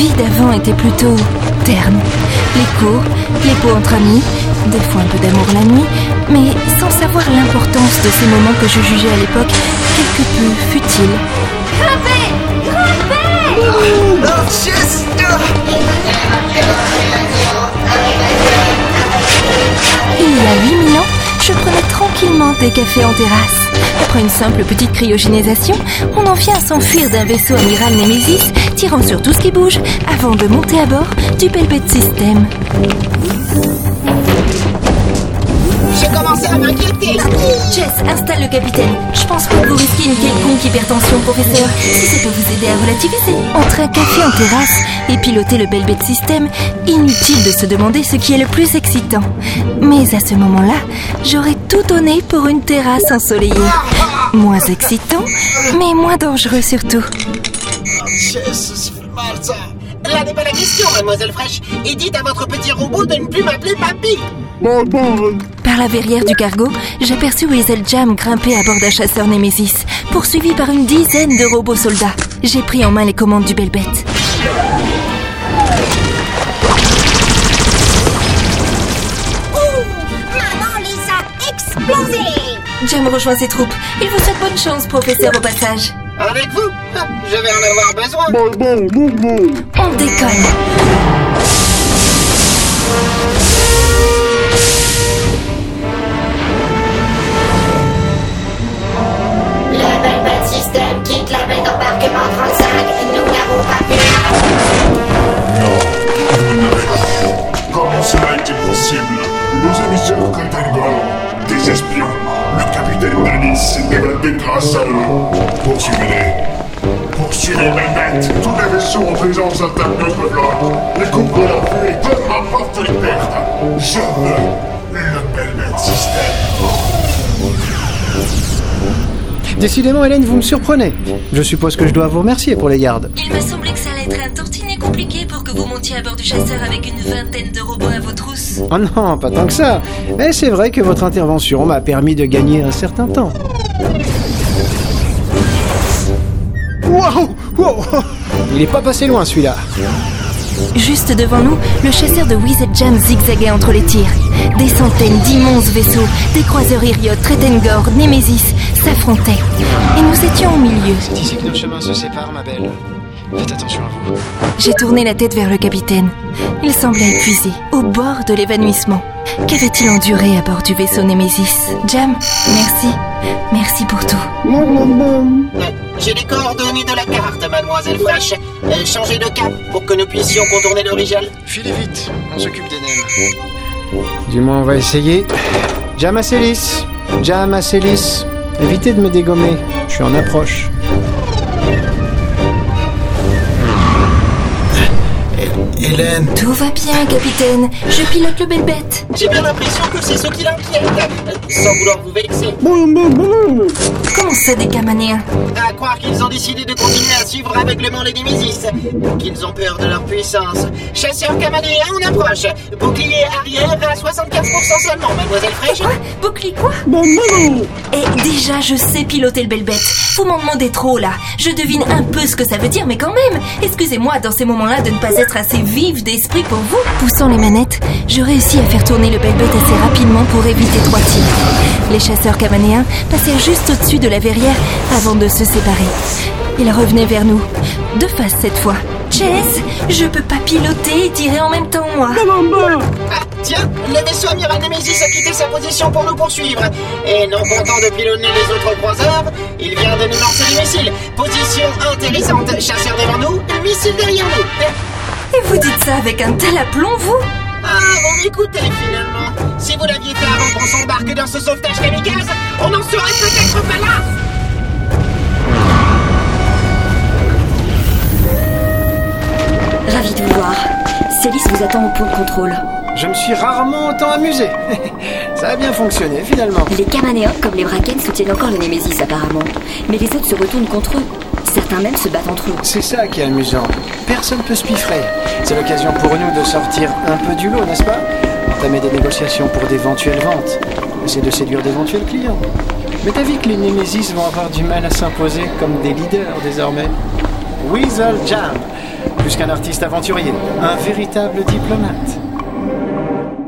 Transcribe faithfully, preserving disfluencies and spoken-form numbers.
vie d'avant était plutôt terne. Les cours, les pots entre amis, des fois un peu d'amour la nuit, mais sans savoir l'importance de ces moments que je jugeais à l'époque quelque peu futiles. Grimpez! Grimpez! Oh, Chess! Il y a huit mille ans, je prenais tranquillement des cafés en terrasse. Après une simple petite cryogénisation, on en vient à s'enfuir d'un vaisseau amiral Nemesis, tirant sur tout ce qui bouge, avant de monter à bord du Belbet System. J'ai commencé à m'inquiéter. Jess, installe le capitaine. Je pense pas que vous risquiez une quelconque hypertension, professeur. Si ça peut vous aider à relativiser. Entre un café en terrasse et piloter le Belbet System, inutile de se demander ce qui est le plus excitant. Mais à ce moment-là, j'aurais tout donné pour une terrasse ensoleillée. Moins excitant, mais moins dangereux surtout. Chess, ça fait mal ça. Là n'est pas la question, mademoiselle Fraîche. Et dites à votre petit robot de ne plus m'appeler papy. Par la verrière du cargo, j'aperçus Weasel Jam grimper à bord d'un chasseur Nemesis, poursuivi par une dizaine de robots soldats. J'ai pris en main les commandes du Belbet. Maman les a explosés! Jam rejoint ses troupes. Il vous souhaite bonne chance, professeur, au passage. Avec vous, je vais en avoir besoin. On décolle. Le Belbet System quitte la baie d'embarquement trente-cinq. Nous n'avons pas pu. Non, vous n'avez pas. Comment cela est-il possible? Nos émissaires Cotton, des espions. Le capitaine Dennis s'est développé grâce à eux. Poursuivez-les. Poursuivez Belbet. Tous les vaisseaux en présence attaquent notre flotte. Les couvrent la vue et peu m'importe les pertes. Je veux le Belbet System. Décidément, Hélène, vous me surprenez. Je suppose que je dois vous remercier pour les gardes. Il m'a semblé que ça allait être un tantinet compliqué pour que vous montiez à bord du chasseur avec une vingtaine de robots à vos trousses. Oh non, pas tant que ça. Mais c'est vrai que votre intervention m'a permis de gagner un certain temps. Waouh! Wow. Il est pas passé loin, celui-là. Juste devant nous, le chasseur de Weasel Jam zigzaguait entre les tirs. Des centaines d'immenses vaisseaux, des croiseurs Iriot, Tretengor, Nemesis s'affrontaient. Et nous étions au milieu. C'est ici que nos chemins se séparent, ma belle. Faites attention à vous. J'ai tourné la tête vers le capitaine. Il semblait épuisé, au bord de l'évanouissement. Qu'avait-il enduré à bord du vaisseau Nemesis? Jam, merci. Merci pour tout. Euh, J'ai les coordonnées de la carte, mademoiselle Fraîche. Euh, changez de cap pour que nous puissions contourner le Rigel. Filez vite, on s'occupe des nems. Du moins, on va essayer. Jam Acélis. Jam Acélis. Évitez de me dégommer, je suis en approche. Hélène. Tout va bien, capitaine. Je pilote le Belbet. J'ai bien l'impression que c'est ce qui l'inquiète. Euh, sans vouloir vous vexer. Comment ça, des Camanéens? À croire qu'ils ont décidé de continuer à suivre aveuglément les Némésis. Qu'ils ont peur de leur puissance. Chasseurs Camanéens, on approche. Bouclier arrière à soixante-quinze pour cent seulement, mademoiselle Fraîche. Quoi? Bouclier quoi? Et déjà, je sais piloter le Belbet. Vous m'en demandez trop, là. Je devine un peu ce que ça veut dire, mais quand même, excusez-moi dans ces moments-là de ne pas être assez vive d'esprit pour vous. Poussant les manettes, je réussis à faire tourner le Belbet assez rapidement pour éviter trois tirs. Les chasseurs camanéens passèrent juste au-dessus de la verrière avant de se séparer. Ils revenaient vers nous, de face cette fois. Jess, je peux pas piloter et tirer en même temps, moi. Ah, tiens, le vaisseau amiral Nemesis a quitté sa position pour nous poursuivre. Et non content de pilonner les autres croiseurs, il vient de nous lancer des missiles. Position intéressante. Chasseur devant nous, missile derrière nous. Et vous dites ça avec un tel aplomb, vous? Ah, vous m'écoutez finalement. Si vous l'aviez fait avant qu'on s'embarque dans ce sauvetage kamikaze, on n'en serait peut-être pas là. Ravi de vous voir. Célis vous attend au point de contrôle. Je me suis rarement autant amusé. Ça a bien fonctionné, finalement. Les Camanéens, comme les Braken, soutiennent encore les Némésis, apparemment. Mais les autres se retournent contre eux. Certains même se battent entre eux. C'est ça qui est amusant. Personne peut se piffrer. C'est l'occasion pour nous de sortir un peu du lot, n'est-ce pas? Entamer des négociations pour d'éventuelles ventes. Essayer de séduire d'éventuels clients. Mais t'as vu que les Némésis vont avoir du mal à s'imposer comme des leaders, désormais? Weasel Jam. Plus qu'un artiste aventurier, un véritable diplomate.